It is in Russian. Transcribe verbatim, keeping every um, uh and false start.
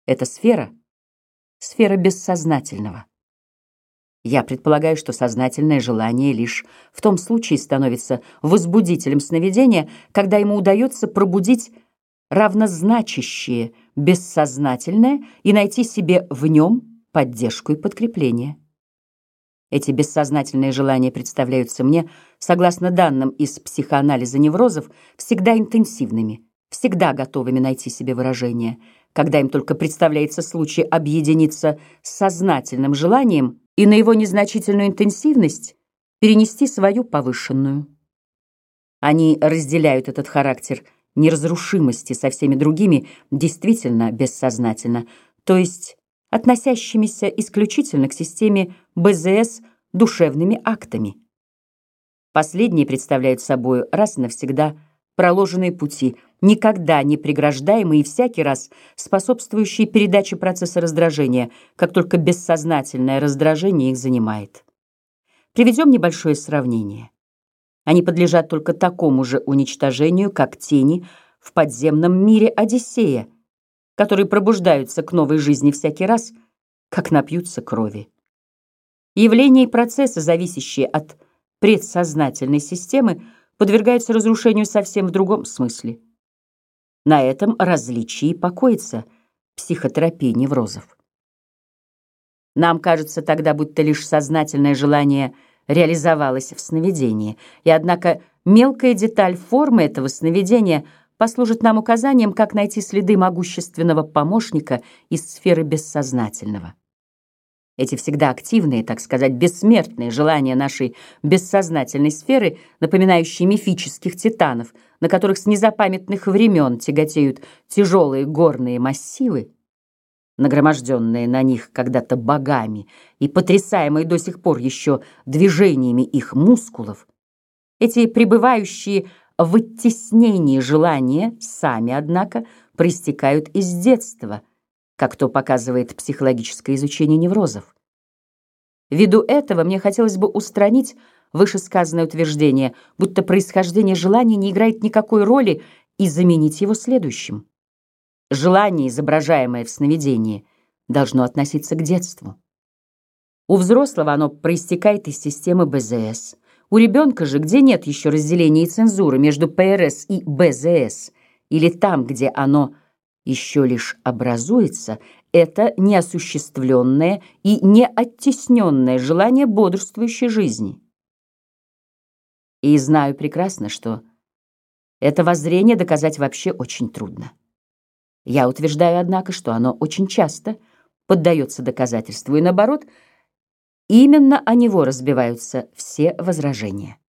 Эта сфера — сфера бессознательного. Я предполагаю, что сознательное желание лишь в том случае становится возбудителем сновидения, когда ему удается пробудить равнозначащее бессознательное и найти себе в нем поддержку и подкрепление. Эти бессознательные желания представляются мне, согласно данным из психоанализа неврозов, всегда интенсивными, всегда готовыми найти себе выражение, когда им только представляется случай объединиться с сознательным желанием и на его незначительную интенсивность перенести свою повышенную. Они разделяют этот характер неразрушимости со всеми другими действительно бессознательно, то есть относящимися исключительно к системе БЗС душевными актами. Последние представляют собой раз и навсегда проложенные пути, никогда не преграждаемые и всякий раз способствующие передаче процесса раздражения, как только бессознательное раздражение их занимает. Приведем небольшое сравнение. Они подлежат только такому же уничтожению, как тени в подземном мире Одиссея, которые пробуждаются к новой жизни всякий раз, как напьются крови. Явления и процессы, зависящие от предсознательной системы, подвергаются разрушению совсем в другом смысле. На этом различии покоится психотерапия неврозов. Нам кажется тогда, будто лишь сознательное желание реализовалось в сновидении, и однако мелкая деталь формы этого сновидения послужит нам указанием, как найти следы могущественного помощника из сферы бессознательного. Эти всегда активные, так сказать, бессмертные желания нашей бессознательной сферы, напоминающие мифических титанов, на которых с незапамятных времен тяготеют тяжелые горные массивы, нагроможденные на них когда-то богами и потрясаемые до сих пор еще движениями их мускулов, эти пребывающие в оттеснении желания сами, однако, проистекают из детства, как то показывает психологическое изучение неврозов. Ввиду этого мне хотелось бы устранить вышесказанное утверждение, будто происхождение желания не играет никакой роли, и заменить его следующим. Желание, изображаемое в сновидении, должно относиться к детству. У взрослого оно проистекает из системы БЗС. У ребенка же, где нет еще разделения и цензуры между ПРС и БЗС, или там, где оно еще лишь образуется, это неосуществленное и неоттесненное желание бодрствующей жизни. И знаю прекрасно, что это воззрение доказать вообще очень трудно. Я утверждаю, однако, что оно очень часто поддается доказательству, и наоборот, именно о него разбиваются все возражения.